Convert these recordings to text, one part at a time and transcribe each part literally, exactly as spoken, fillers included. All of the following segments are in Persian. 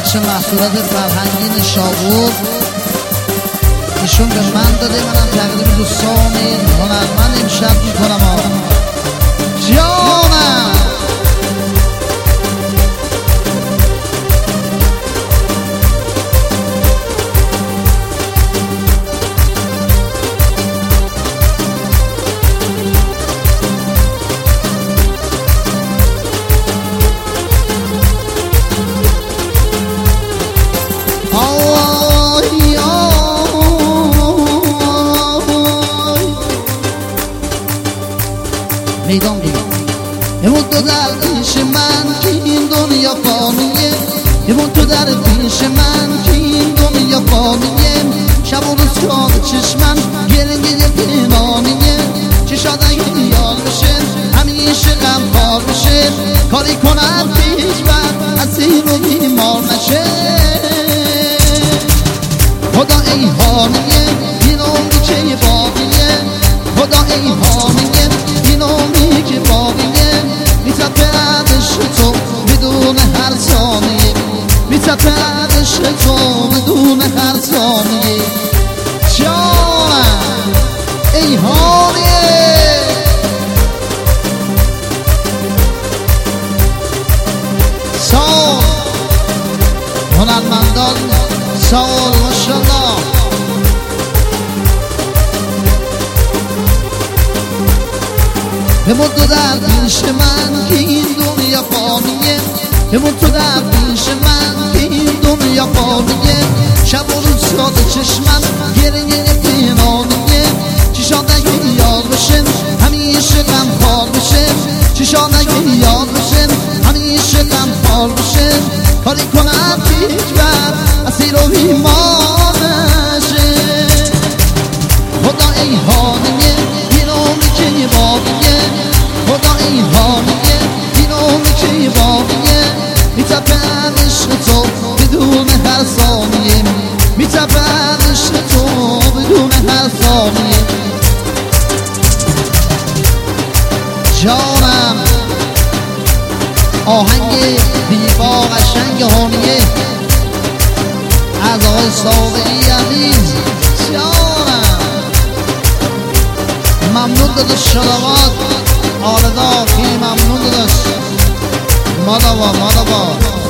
بخش محصولات فرهنگی نشابور ایشون به من داده، منم تقدیم دوستان هنرمند امشب میکنم. آقا جانم میدان بیم امون تو در پیش من که این دنیا فانیه، امون تو در پیش من که این دنیا فانیه. شب و روز کار چشمم گرنگه پنانیه، چشادن یاد بشه همیشه غمخوار بشه، کاری کنم که هیچ وقت اسیر و بیمار نشه. خدا ای حامیه این عمری که باقیه، خدا ای حامیه این عمری که باقیه. میتپه عشق تو بدون هر ثانیه، میتپه عشق تو بدون هر ثانیه. جانم ای حامیه سال هنرمندان سال ماشاءالله. همون تو در پیش من که این دنیا فانیه، همون تو در پیش من که این دنیا فانیه. شب و روز ساد چشمم گریه پنانیه، چشان نگه یاد بشه همیشه غمخوار بشه، چشان نگه یاد بشه همیشه غمخوار بشه، کاری کنم که هیچ وقت اسیر و بیمار نشه. خدا ای حامیه این عمری که باقیه، خدا ای حامیه این عمری که باقیه. میتپه عشق تو بدون هر ثانیه، میتپه عشق تو بدون هر ثانیه. جانم آهنگ دیبا قشنگ هانیه از آقای صابری عزیز. جانم ممنون داداش، شلوات آردا خیلی ممنون داداش. مالا با مالا با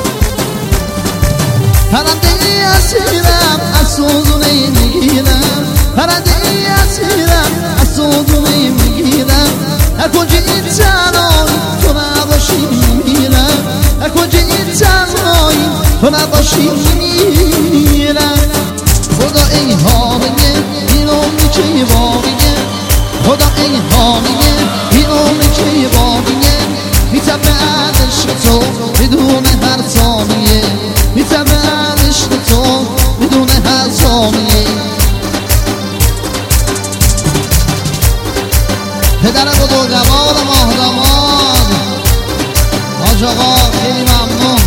پرنده ای اسیرم از سوزونه میگیرم، پرنده ای اسیرم از سوزونه میگیرم. هر کجا این تنهایی تو نباشی میمیرم، هر کجا این تنهایی تو نباشی میمیرم. خدا ای حامیه این عمری که باقیه، خدا ای حامیه این عمری که باقیه. میتپه عشق تو بدون هر ثانیه، میتپه عشق تو بدون هر ثانیه. پدر بزرگوار ماهداماد حاج آقا خیلی ممنون.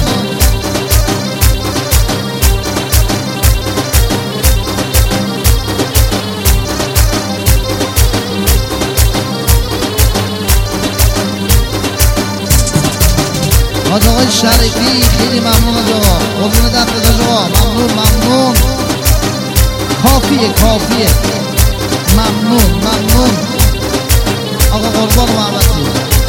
حاج آقای شریفی خیلی ممنون. حاج آقا قربون دست حاج آقا ممنون ممنون. کافیه کافیه ممنون ممنون آقا قربان محمدی.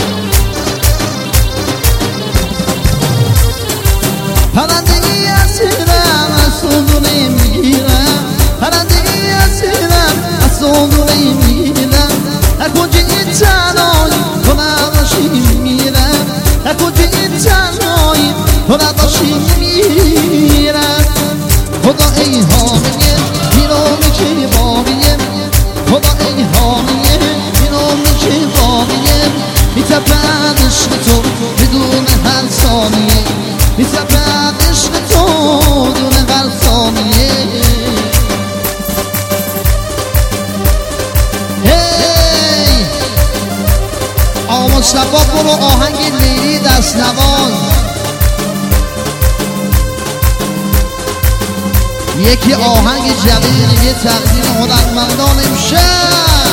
پرنده ای اسیرم از سوزونه میگیرم، پرنده ای اسیرم از سوزونه میگیرم. هر کجا این تنهایی تو نباشی میمیرم، هر کجا این تنهایی تو نباشی میمیرم. خدا ای حامیه این عمری که باقیه، خدا ای حامیه این عمری که باقیه. میتپه عشق تو بدون هر ثانیه، میتپه عشق تو بدون هر ثانیه. هی آقا مصطفی برو آهنگ لیلی دست نواز. یکی آهنگ جدید دیگه تقدیم هنرمندان امشب.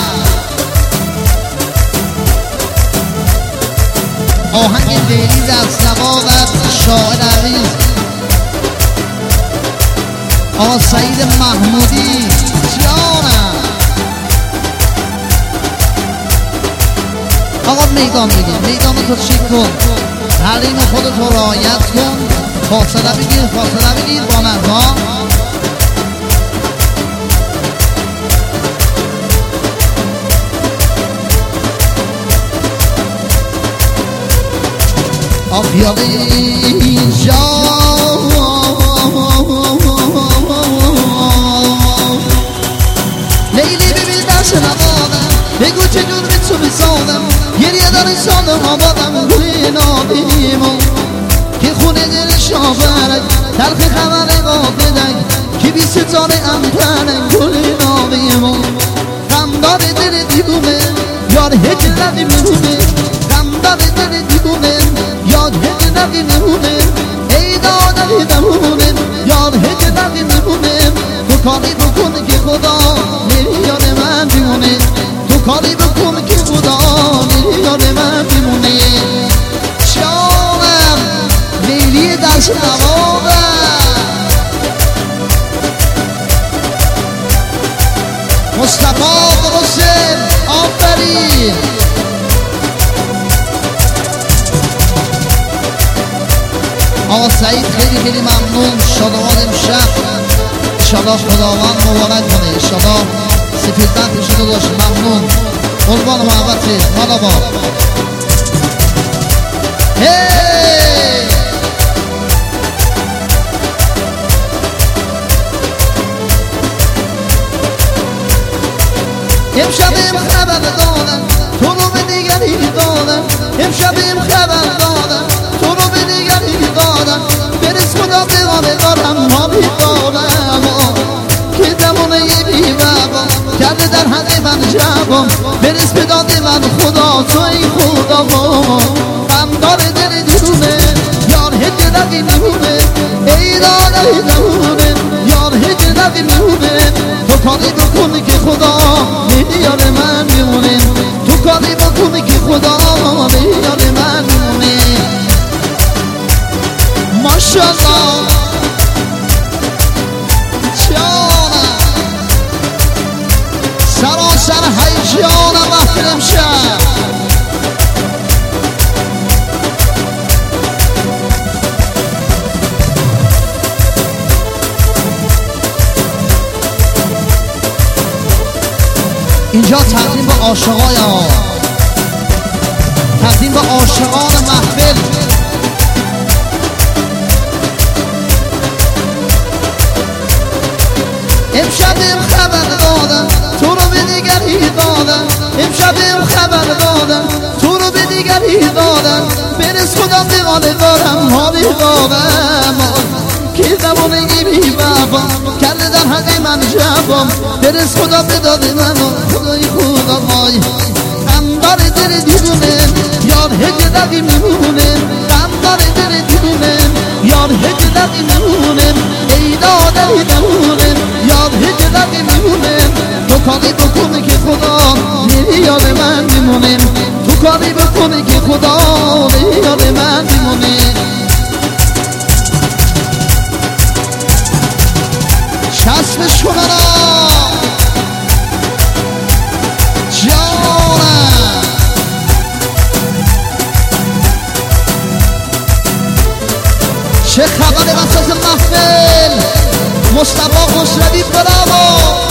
آهنگ لیلی دست نواز از شاعر عزیز آقا سعید محمودی جانم. آقا میدان بگیر، میدان تو چیک کن، حریم خودت رو رعایت کن، فاصله بگیر، فاصله بگیر با نظام. آفیاده جان لیلی ببین دست نبادم، بگو چجور به تو بسادم، گریه داری سادم آبادم گلی نابیمون که خونه دل شابرک تلخ خبر قابدک که بی ستاره امتنک گلی نابیمون غمدار دل دیگونه یار هج نقی میمونه، غمدار دل دیگونه یاد هج نقی میمونه، ای دادقی نمونه یاد هج نقی میمونه. تو کاری بکن که خدا میری یاد من بیمونه، تو کاری بکن که خدا میری یاد من بیمونه. جانم لیلی دست نوابم مصطفی درسته آفرین. آقا سعید خیلی خیلی ممنون، شادوان امشب انشالله خداوند مبارک کنه، انشالله سفیدبند شده داشت. ممنون قربان محبت مالا با هی امشب این خبر دادم تو رو به دیگری دادم، امشب این خبر دادم تو رو به دیگری دادم، برس خدا دیوانه دارم حالی دارم که دمونه بی بابا کرده در حد من جوام، برس به داد من خدا تو ای خدا با غمدار دل دیونه یار هج نقی میمونه، ای دادقی نمونه یار هج نقی میمونه. تو کاری بکنی که خدا میری یار من میمونه، تو کاری بکنی که خدا میری یار من میمونه. ماشاءالله جانم سراسر هیجانم محفل امشب. اینجا تقدیم به عاشقای ها، تقدیم به عاشقان محفل. امشب این خبر دادم تو رو به دیگری دادم، امشب این خبر دادم تو رو به دیگری دادم، برس خدا دیوانه دارم حالی دارم که زمانه بی بابا کرده در حق من جوام، برس خدا به داد من خدای خدا مای غمدار دل دیوونه یار هج نقی میمونه، غمدار دل دیوونه یار هج نقی میمونه، ای دادقی نمونه یار هج نقی میمونه. تو کاری بکنی که خدا میری یاد من میمونه، تو کاری بکنی که خدا میری یاد من میمونه. چسبش کنه را جانم چه خبر وسط محفل مصطفی خسروی براو